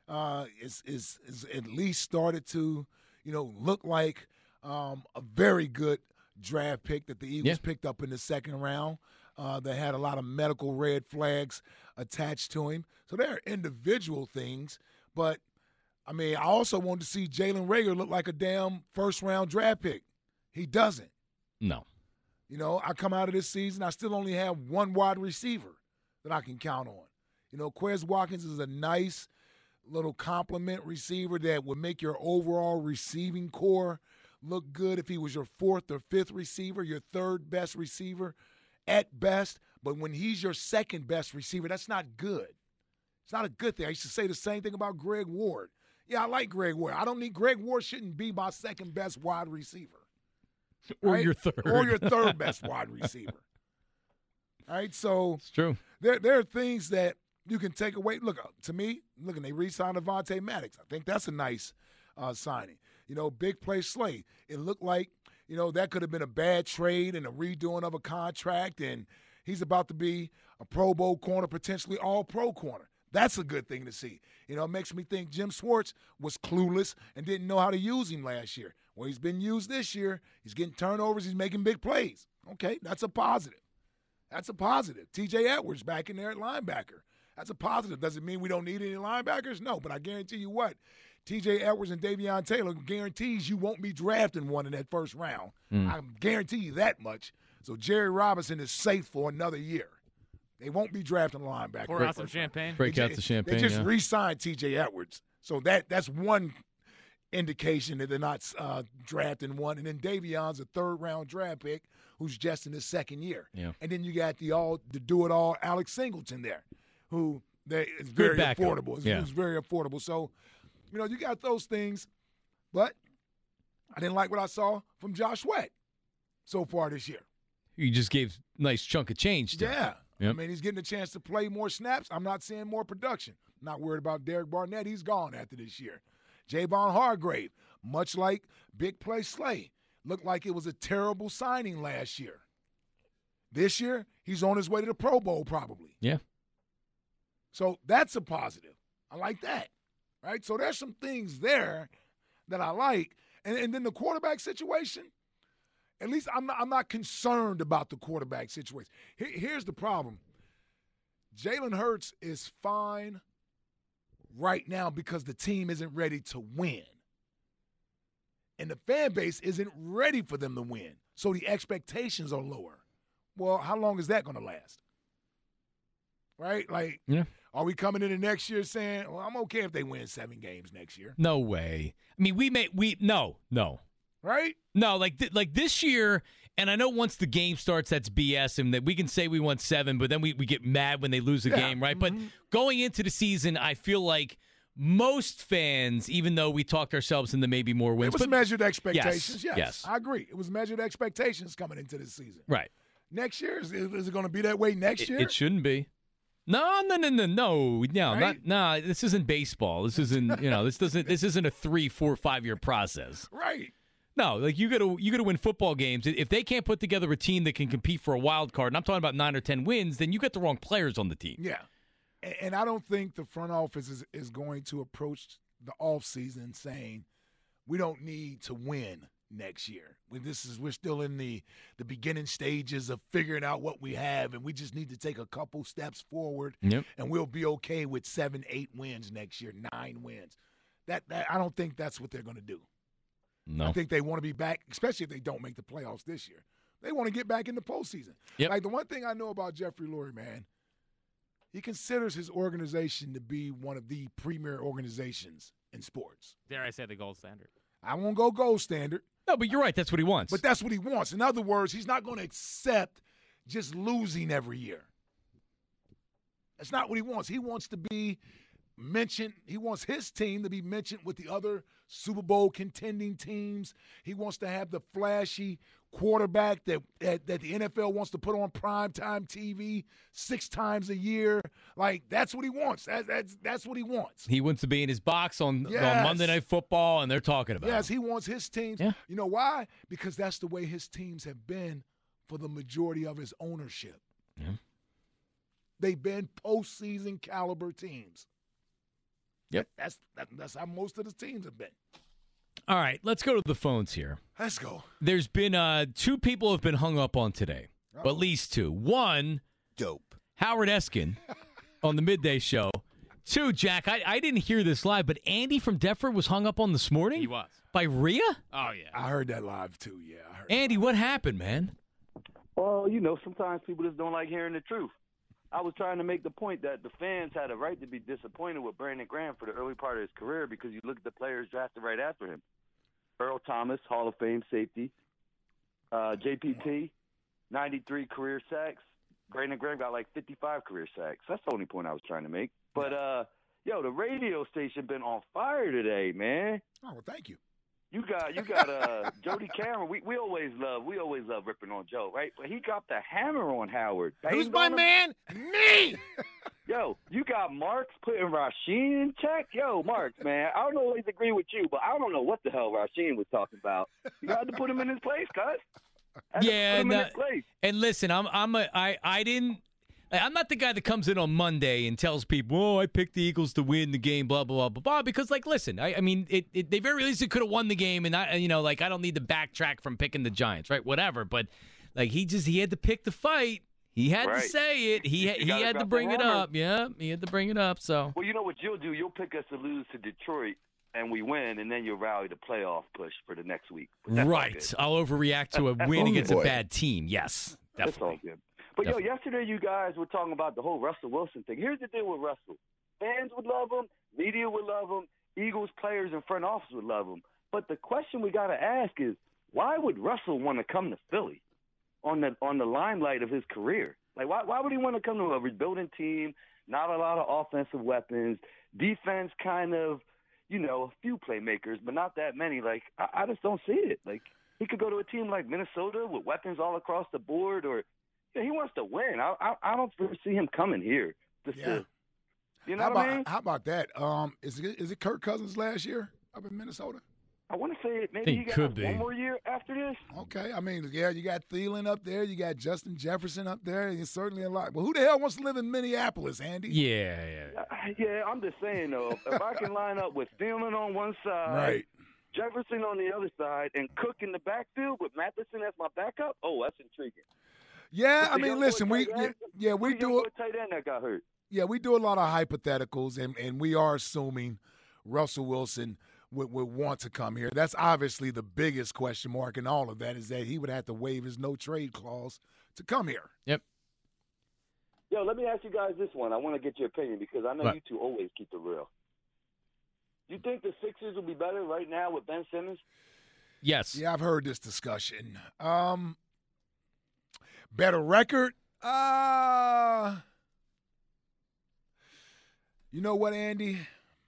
uh, is, is is at least started to, you know, look like um, a very good draft pick that the Eagles Yeah. picked up in the second round. Uh, that had a lot of medical red flags attached to him. So there are individual things, but I mean, I also wanted to see Jalen Reagor look like a damn first-round draft pick. He doesn't. No. You know, I come out of this season, I still only have one wide receiver that I can count on. You know, Quez Watkins is a nice little compliment receiver that would make your overall receiving core look good if he was your fourth or fifth receiver, your third best receiver at best. But when he's your second best receiver, that's not good. It's not a good thing. I used to say the same thing about Greg Ward. Yeah, I like Greg Ward. I don't need Greg Ward shouldn't be my second best wide receiver. Or right? your third. Or your third best wide receiver. All right, so It's true. there there are things that you can take away. Look, to me, look, and they re-signed Avonte Maddox. I think that's a nice uh, signing. You know, big play Slay. It looked like, you know, that could have been a bad trade and a redoing of a contract, and he's about to be a Pro Bowl corner, potentially all-pro corner. That's a good thing to see. You know, it makes me think Jim Schwartz was clueless and didn't know how to use him last year. Well, he's been used this year. He's getting turnovers. He's making big plays. Okay, that's a positive. That's a positive. T J Edwards back in there at linebacker. That's a positive. Does it mean we don't need any linebackers? No, but I guarantee you what, T J Edwards and Davion Taylor guarantees you won't be drafting one in that first round. Mm. I guarantee you that much. So Jerry Robinson is safe for another year. They won't be drafting a linebacker. Pour out some champagne. Break They out ju- the champagne. They just yeah. re-signed T J Edwards. So that that's one indication that they're not uh, drafting one. And then Davion's a third-round draft pick who's just in his second year. Yeah. And then you got the all the do-it-all Alex Singleton there, who they, is very backup. affordable. It's, Yeah. it's very affordable. So, you know, you got those things. But I didn't like what I saw from Josh Sweat so far this year. You just gave a nice chunk of change to him. Yeah. Yep. I mean, he's getting a chance to play more snaps. I'm not seeing more production. Not worried about Derek Barnett. He's gone after this year. Javon Hargrave, much like Big Play Slay, looked like it was a terrible signing last year. This year, he's on his way to the Pro Bowl probably. Yeah. So that's a positive. I like that, right? So there's some things there that I like. And, and then the quarterback situation, at least I'm not, I'm not concerned about the quarterback situation. Here, here's the problem. Jalen Hurts is fine right now because the team isn't ready to win. And the fan base isn't ready for them to win. So the expectations are lower. Well, how long is that going to last? Right? Like, Yeah. are we coming into next year saying, well, I'm okay if they win seven games next year? No way. I mean, we may we no no Right? no like th- like this year. And I know once the game starts, that's B S, and that we can say we won seven, but then we, we get mad when they lose a Yeah. game, right? But going into the season, I feel like most fans, even though we talked ourselves into maybe more wins, It was but measured expectations. Yes, yes. I agree. It was measured expectations coming into this season. right. Next year, is, is it going to be that way next It, year? it shouldn't be. No, no, no, no, no, no, Right? not no. This isn't baseball. This isn't you know. This doesn't. This isn't a three, four, five year process. Right. No, like you got to you got to win football games. If they can't put together a team that can compete for a wild card, and I'm talking about nine or ten wins, then you got the wrong players on the team. Yeah. And, and I don't think the front office is, is going to approach the offseason saying we don't need to win next year. When this is we're still in the, the beginning stages of figuring out what we have, and we just need to take a couple steps forward, Yep. and we'll be okay with seven, eight wins next year, nine wins. That, that I don't think that's what they're going to do. No. I think they want to be back, especially if they don't make the playoffs this year. They want to get back in the postseason. Yep. Like the one thing I know about Jeffrey Lurie, man, he considers his organization to be one of the premier organizations in sports. Dare I say the gold standard? I won't go gold standard, No, but you're right. That's what he wants. but that's what he wants. In other words, he's not going to accept just losing every year. That's not what he wants. He wants to be mentioned. He wants his team to be mentioned with the other Super Bowl contending teams. He wants to have the flashy quarterback that that, that the N F L wants to put on primetime T V six times a year. Like, that's what he wants. That, that's that's what he wants. he wants to be in his box on, Yes. on Monday Night Football, and they're talking about Yes, him. he wants his teams. Yeah. You know why? Because that's the way his teams have been for the majority of his ownership. Yeah. They've been postseason caliber teams. Yep. That's that, that's how most of the teams have been. All right, let's go to the phones here. Let's go. There's been uh, two people have been hung up on today. Uh-oh. At least two. One, dope. Howard Eskin on the midday show. Two, Jack, I, I didn't hear this live, but Andy from Deptford was hung up on this morning? He was. By Rhea? Oh, yeah. I heard that live, too, yeah. I heard Andy, what happened, man? Well, you know, sometimes people just don't like hearing the truth. I was trying to make the point that the fans had a right to be disappointed with Brandon Graham for the early part of his career because you look at the players drafted right after him. Earl Thomas, Hall of Fame safety. Uh, J P T, ninety-three career sacks. Brandon Graham got like fifty-five career sacks. That's the only point I was trying to make. But, uh, yo, the radio station been on fire today, man. Oh, well, thank you. You got you got uh, Jody Cameron. We we always love we always love ripping on Joe, right? But he dropped the hammer on Howard. Who's my man? Me. Yo, you got Marks putting Rasheen in check. Yo, Marks, man, I don't always agree with you, but I don't know what the hell Rasheen was talking about. You had to put him in his place, cuz. Yeah, no, and listen, I'm I'm a I I didn't. I'm not the guy that comes in on Monday and tells people, "Oh, I picked the Eagles to win the game," blah blah blah blah blah. Because, like, listen, I, I mean, it, it, they very easily could have won the game, and I, you know, like, I don't need to backtrack from picking the Giants, right? Whatever. But like, he just he had to pick the fight. He had right. to say it. He he had to bring it up. Yeah, he had to bring it up. So. Well, you know what you'll do? You'll pick us to lose to Detroit, and we win, and then you'll rally the playoff push for the next week. Right. I'll overreact to a win oh, against boy. a bad team. Yes, definitely. That's all good. But, Definitely. yo, yesterday you guys were talking about the whole Russell Wilson thing. Here's the deal with Russell. Fans would love him. Media would love him. Eagles players and front office would love him. But the question we got to ask is, why would Russell want to come to Philly on the on the limelight of his career? Like, why, why would he want to come to a rebuilding team, not a lot of offensive weapons, defense kind of, you know, a few playmakers, but not that many? Like, I, I just don't see it. Like, he could go to a team like Minnesota with weapons all across the board, or yeah, he wants to win. I, I I don't foresee him coming here. Just yeah. to, you know how what about, I mean? How about that? Um, is it is it Kirk Cousins last year up in Minnesota? I want to say maybe he got could one be. more year after this. Okay, I mean, yeah, you got Thielen up there, you got Justin Jefferson up there, and it's certainly a lot. But who the hell wants to live in Minneapolis, Andy? Yeah, yeah. Uh, yeah, I'm just saying though, if I can line up with Thielen on one side, right. Jefferson on the other side, and Cook in the backfield with Matheson as my backup, oh, that's intriguing. Yeah, I mean, listen, we yeah, yeah we do a tight end that got hurt. Yeah, we do a lot of hypotheticals, and, and we are assuming Russell Wilson would, would want to come here. That's obviously the biggest question mark in all of that, is that he would have to waive his no trade clause to come here. Yep. Yo, let me ask you guys this one. I want to get your opinion because I know what? you two always keep it real. You think the Sixers will be better right now with Ben Simmons? Yes. Yeah, I've heard this discussion. Um, better record? Uh, you know what, Andy?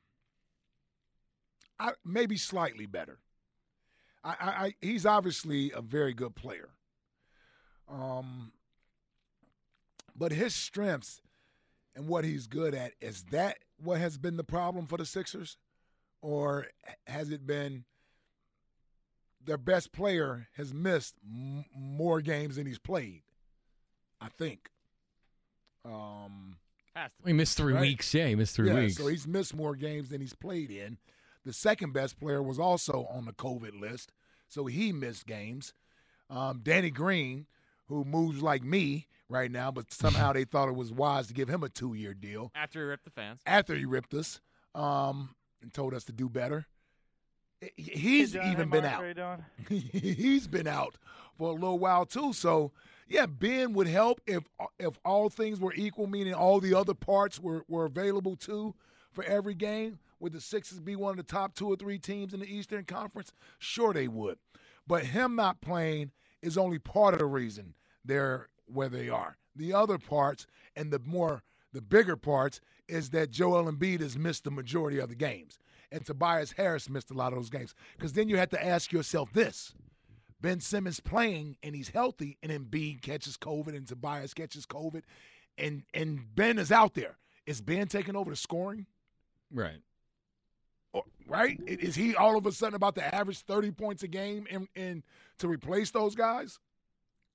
I, maybe slightly better. I, I, I, he's obviously a very good player. Um, but his strengths and what he's good at, is that what has been the problem for the Sixers? Or has it been their best player has missed m- more games than he's played? I think. Um, he missed three right? weeks. Yeah, he missed three yeah, weeks. So he's missed more games than he's played in. The second best player was also on the COVID list, so he missed games. Um, Danny Green, who moves like me right now, but somehow they thought it was wise to give him a two-year deal. After he ripped the fans. After he ripped us. Um, and told us to do better. He's hey, John, even hey, been Mark, out. how you doing? He's been out for a little while too. So, yeah, Ben would help if if all things were equal, meaning all the other parts were, were available too for every game. Would the Sixers be one of the top two or three teams in the Eastern Conference? Sure they would. But him not playing is only part of the reason they're where they are. The other parts and the more the bigger parts is that Joel Embiid has missed the majority of the games. And Tobias Harris missed a lot of those games. Because then you have to ask yourself this. Ben Simmons playing, and he's healthy, and Embiid catches COVID, and Tobias catches COVID, and, and Ben is out there. Is Ben taking over the scoring? Right. Or, right? Is he all of a sudden about to average thirty points a game and, and to replace those guys?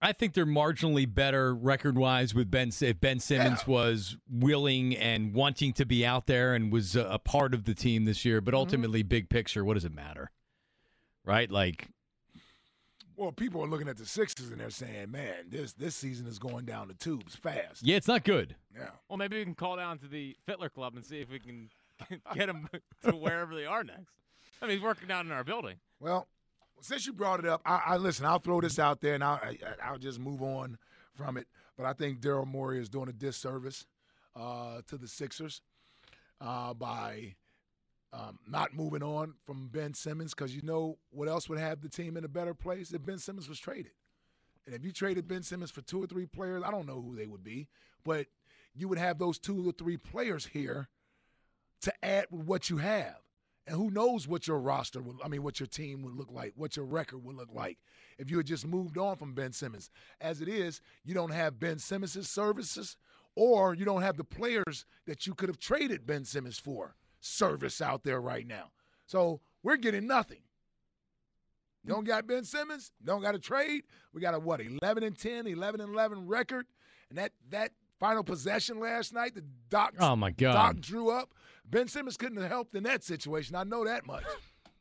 I think they're marginally better record-wise with Ben. If Ben Simmons Yeah. was willing and wanting to be out there and was a, a part of the team this year, but ultimately, big picture, what does it matter? Right? Like, Well, people are looking at the Sixers and they're saying, man, this this season is going down the tubes fast. yeah, it's not good. Yeah. Well, maybe we can call down to the Fitler Club and see if we can get them to wherever they are next. I mean, he's working down in our building. Well, since you brought it up, I, I listen. I'll throw this out there, and I'll, I, I'll just move on from it. But I think Daryl Morey is doing a disservice uh, to the Sixers uh, by um, not moving on from Ben Simmons, because you know what else would have the team in a better place if Ben Simmons was traded. And if you traded Ben Simmons for two or three players, I don't know who they would be, but you would have those two or three players here to add with what you have. And who knows what your roster would, I mean, what your team would look like, what your record would look like if you had just moved on from Ben Simmons. As it is, you don't have Ben Simmons' services, or you don't have the players that you could have traded Ben Simmons for service out there right now. So we're getting nothing. You don't got Ben Simmons, don't got a trade. We got a, what, eleven and ten, eleven and eleven record. And that that final possession last night, the Doc, Oh, my God. Doc drew up. Ben Simmons couldn't have helped in that situation. I know that much.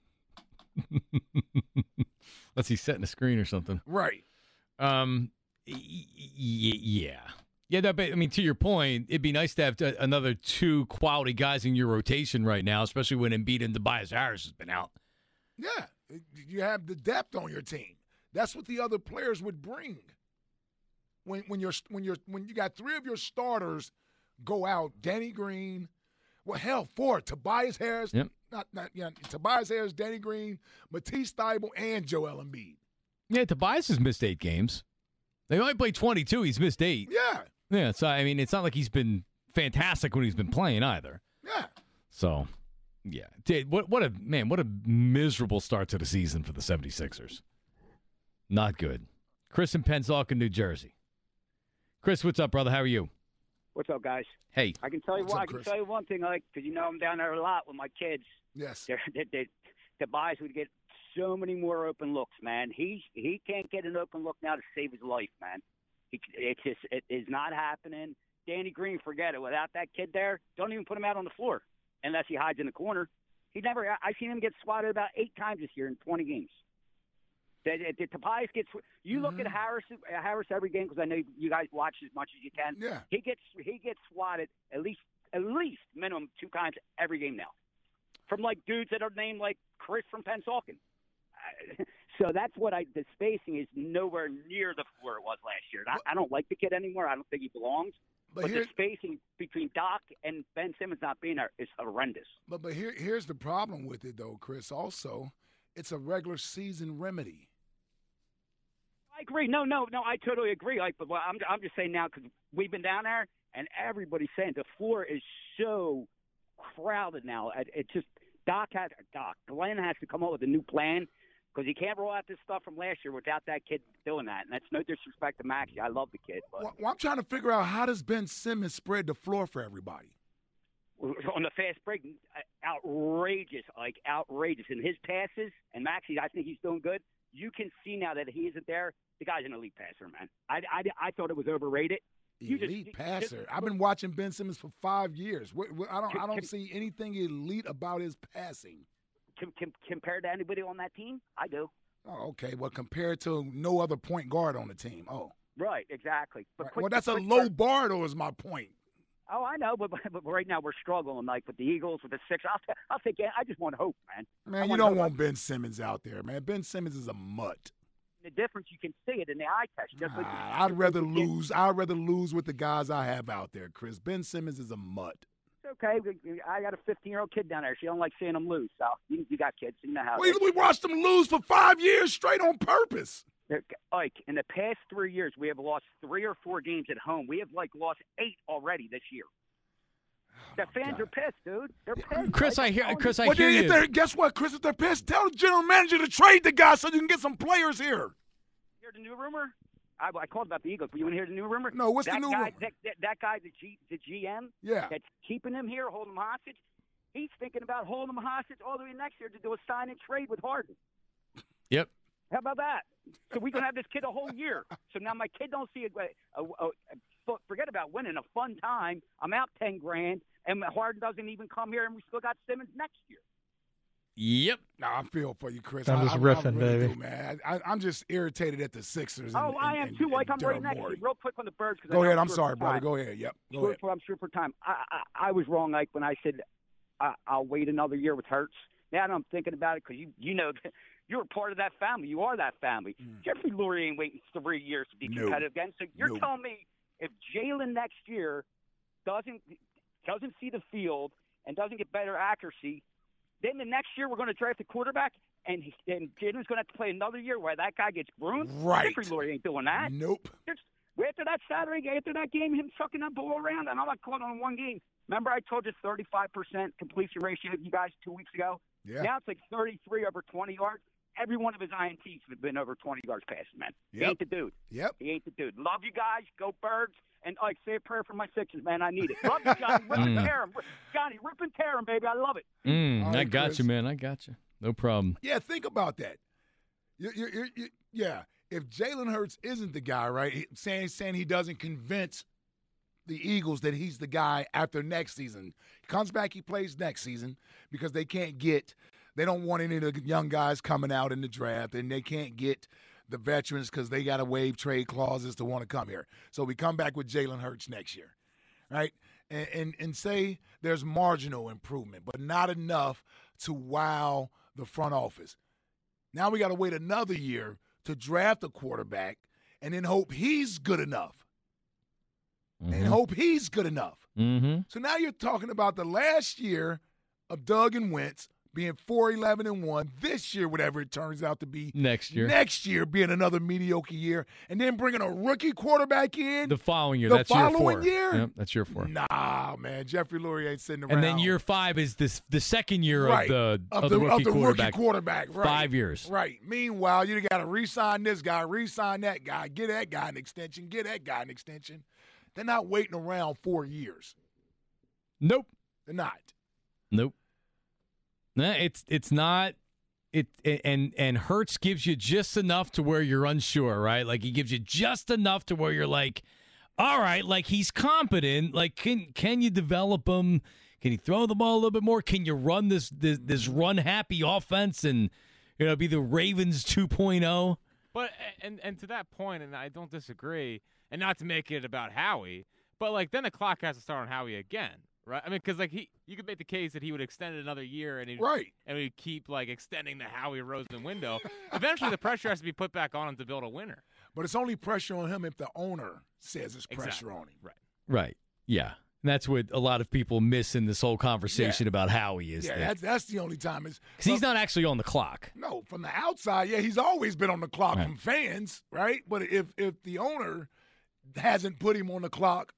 Unless he's setting a screen or something. Right. Um. y- y- Yeah. Yeah. That, but, I mean, to your point, it'd be nice to have t- another two quality guys in your rotation right now, especially when Embiid and Tobias Harris has been out. Yeah. You have the depth on your team. That's what the other players would bring. When when you're when you're when you got three of your starters go out, Danny Green, well hell, four, Tobias Harris, Yep. not not yeah, Tobias Harris, Danny Green, Matisse Thybulle, and Joel Embiid. Yeah, Tobias has missed eight games. They only played twenty-two. He's missed eight. Yeah. Yeah, so, I mean, it's not like he's been fantastic when he's been playing either. Yeah. So, yeah. Dude, what, what a, man, what a miserable start to the season for the 76ers. Not good. Chris in Pennsauken, New Jersey. Chris, what's up, brother? How are you? What's up, guys? Hey. I can tell you What's what. up, I can Chris? tell you one thing, like, because you know I'm down there a lot with my kids. Yes. They're, they, they, Tobias would get so many more open looks, man. He he can't get an open look now to save his life, man. He, it's just it is not happening. Danny Green, forget it. Without that kid there, don't even put him out on the floor unless he hides in the corner. He never. I- I've seen him get swatted about eight times this year in twenty games. That the Tobias gets. You Mm-hmm. look at Harris. Harris every game because I know you guys watch as much as you can. Yeah. He gets he gets swatted at least at least minimum two times every game now, from like dudes that are named like Chris from Pennsauken. Uh, So that's what I. The spacing is nowhere near the where it was last year. And I, I don't like the kid anymore. I don't think he belongs. But But, here- the spacing between Doc and Ben Simmons not being there is horrendous. But but here here's the problem with it though, Chris. Also, it's a regular season remedy. I agree. No, no, no. I totally agree. Like, but well, I'm I'm just saying now because we've been down there and everybody's saying the floor is so crowded now. It, it just Doc has Doc Glenn has to come up with a new plan because he can't roll out this stuff from last year without that kid doing that. And that's no disrespect to Maxey. I love the kid, but Well, well, I'm trying to figure out how does Ben Simmons spread the floor for everybody? on the fast break, outrageous, like outrageous. And his passes, and Maxey, I think he's doing good. You can see now that he isn't there. The guy's an elite passer, man. I, I, I thought it was overrated. You just- Elite just- passer. I've been watching Ben Simmons for five years. What, what, I don't I don't see anything elite about his passing. Com, com, compared to anybody on that team, I do. Oh, okay. Well, compared to no other point guard on the team. Oh, Right, exactly. But right. quick- Well, that's a quick- low bar, though, is my point. Oh, I know, but, but but right now we're struggling, like with the Eagles, with the Sixers. I'll, t- I'll take it. I just want hope, man. I Man, you want don't hope. want Ben Simmons out there, man. Ben Simmons is a mutt. The difference, you can see it in the eye test. Just like Ah, I'd rather lose. I'd rather lose with the guys I have out there, Chris. Ben Simmons is a mutt. It's okay. I got a fifteen-year-old kid down there. She don't like seeing them lose. So you, you got kids. You know how. it We, is. we watched them lose for five years straight on purpose. They're- Like in the past three years, we have lost three or four games at home. We have like lost eight already this year. The fans are pissed, dude. They're pissed. Chris, Like, I hear. I'm telling Chris, you. I Well, hear then, if you. they're- guess what, Chris? If they're pissed, tell the general manager to trade the guy so you can get some players here. Hear the new rumor? I, I called about the Eagles, but you want to hear the new rumor? No, what's the that new guy, rumor? That, that, that guy, the, G, the G M, Yeah. that's keeping him here, holding him hostage, he's thinking about holding him hostage all the way next year to do a sign and trade with Harden. Yep. How about that? So we can have this kid a whole year. So now my kid don't see a, a, a, a forget about winning a fun time. I'm out ten grand, and Harden doesn't even come here, and we still got Simmons next year. Yep. No, I feel for you, Chris. I'm I, just I, riffing, I really baby. do, man. I, I'm just irritated at the Sixers. And, oh, I am and, too. and, Like I'm and right Daryl next to Morey. you. Real quick on the Birds. Go ahead. I'm I'm short sorry, for brother. time. Go ahead. Yep. Go short ahead. For, I'm short for time. I, I I was wrong, Ike, when I said I, I'll wait another year with Hurts. Now that I'm thinking about it, because you you know you're a part of that family. You are that family. Mm. Jeffrey Lurie ain't waiting three years to be No. competitive again. So you're No. telling me if Jalen next year doesn't doesn't see the field and doesn't get better accuracy, then the next year we're going to draft a quarterback, and he, and Jalen's going to have to play another year where that guy gets groomed. Right. Jeffrey Lurie ain't doing that. Nope. There's, after that Saturday, after that game, him chucking that ball around, and I'm not caught on one game. Remember I told you thirty-five percent completion ratio, you guys, two weeks ago? Yeah. Now it's like thirty-three over twenty yards. Every one of his I N Ts have been over twenty yards passing, man. Yep. He ain't the dude. Yep. He ain't the dude. Love you guys. Go Birds. And, like, say a prayer for my Sixers, man. I need it. Love you, Johnny. Rip and tear 'em. Johnny, rip and tear 'em, baby. I love it. Mm, All I right, got Chris. you, man. I got you. No problem. Yeah, think about that. You, you, you, you, yeah, if Jalen Hurts isn't the guy, right, he- saying saying he doesn't convince the Eagles that he's the guy after next season, he comes back, he plays next season because they can't get, they don't want any of the young guys coming out in the draft, and they can't get the veterans because they got to waive trade clauses to want to come here. So we come back with Jalen Hurts next year, right? And, and and say there's marginal improvement, but not enough to wow the front office. Now we got to wait another year to draft a quarterback and then hope he's good enough. Mm-hmm. And hope he's good enough. Mm-hmm. So now you're talking about the last year of Doug and Wentz being four eleven and one, this year, whatever it turns out to be. Next year. Next year being another mediocre year, and then bringing a rookie quarterback in. The following year. The that's year following four. year? Yep, that's year four. Nah, man. Jeffrey Lurie ain't sitting around. And then year five is this the second year Right. of the of, of the, the rookie of the quarterback. rookie quarterback. Right. Five years. Right. Meanwhile, you got to re-sign this guy, re-sign that guy, get that guy an extension, get that guy an extension. They're not waiting around four years. Nope. They're not. Nope. Nah, it's it's not it and and Hurts gives you just enough to where you're unsure, right? Like he gives you just enough to where you're like, all right, like he's competent. Like can can you develop him? Can he throw the ball a little bit more? Can you run this this, this run happy offense and you know be the Ravens two point oh? But and and to that point, and I don't disagree, and not to make it about Howie, but like then the clock has to start on Howie again, right? I mean, because like he, you could make the case that he would extend it another year, and he right, and we keep like extending the Howie Roseman window. Eventually, the pressure has to be put back on him to build a winner. But it's only pressure on him if the owner says it's pressure Exactly. on him. Right. Right. Yeah. And that's what a lot of people miss in this whole conversation Yeah. about Howie is Yeah, that that's, that's the only time. Because he's not actually on the clock. No, from the outside, yeah, he's always been on the clock Right. from fans, right? But if if the owner hasn't put him on the clock,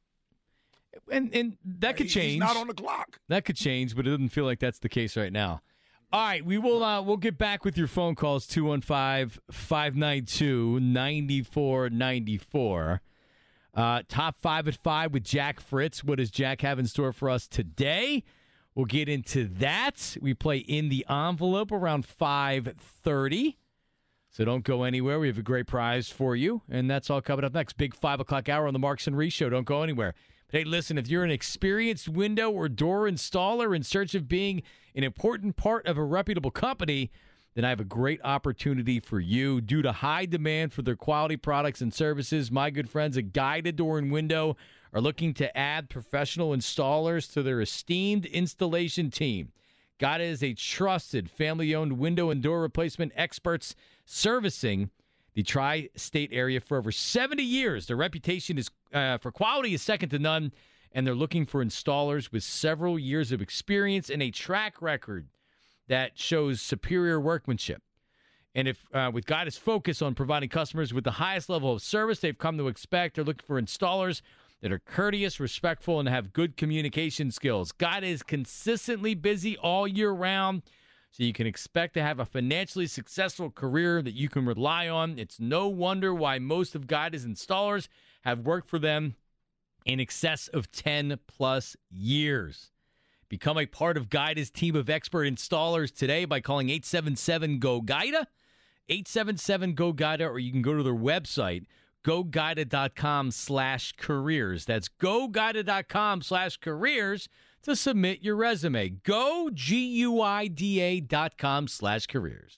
And and that could he's change. not on the clock. That could change, but it doesn't feel like that's the case right now. All right, we will uh, we'll get back with your phone calls two one five, five nine two, nine four nine four. Uh, top five at five with Jack Fritz. What does Jack have in store for us today? We'll get into that. We play In the Envelope around five thirty. So don't go anywhere. We have a great prize for you, and that's all coming up next. Big five o'clock hour on the Marks and Reese Show. Don't go anywhere. But hey, listen, if you're an experienced window or door installer in search of being an important part of a reputable company, then I have a great opportunity for you. Due to high demand for their quality products and services, my good friends at Guided Door and Window are looking to add professional installers to their esteemed installation team. Guided is a trusted, family-owned window and door replacement experts servicing the tri-state area for over seventy years. Their reputation is uh, for quality is second to none, and they're looking for installers with several years of experience and a track record that shows superior workmanship. And if uh, with Guided's focus on providing customers with the highest level of service they've come to expect, they're looking for installers that are courteous, respectful, and have good communication skills. Guided is consistently busy all year round, so you can expect to have a financially successful career that you can rely on. It's no wonder why most of Guided's installers have worked for them in excess of ten plus years. Become a part of Guided's team of expert installers today by calling eight seven seven, G O, GUIDA, eight seven seven, G O G I D A, or you can go to their website, go guida dot com slash careers. That's go guida dot com slash careers to submit your resume. Go, G U I D A dot com slash careers.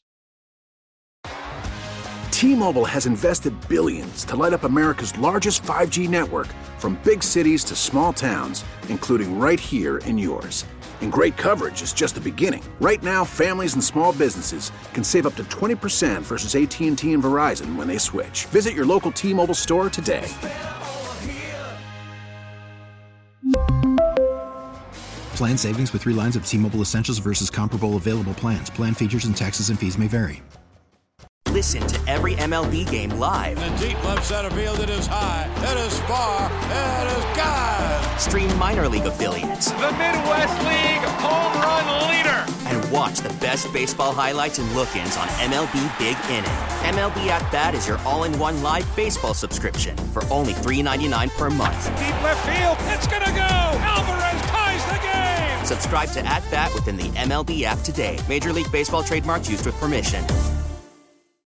T-Mobile has invested billions to light up America's largest five G network, from big cities to small towns, including right here in yours. And great coverage is just the beginning. Right now, families and small businesses can save up to twenty percent versus A T and T and Verizon when they switch. Visit your local T-Mobile store today. Plan savings with three lines of T-Mobile Essentials versus comparable available plans. Plan features and taxes and fees may vary. Listen to every M L B game live. In the deep left center field, it is high, it is far, it is gone. Stream minor league affiliates. The Midwest League home run leader. And watch the best baseball highlights and look-ins on M L B Big Inning. M L B At Bat is your all-in-one live baseball subscription for only three dollars and ninety-nine cents per month. Deep left field, it's gonna go. Alvarez ties the game. Subscribe to At Bat within the M L B app today. Major League Baseball trademarks used with permission.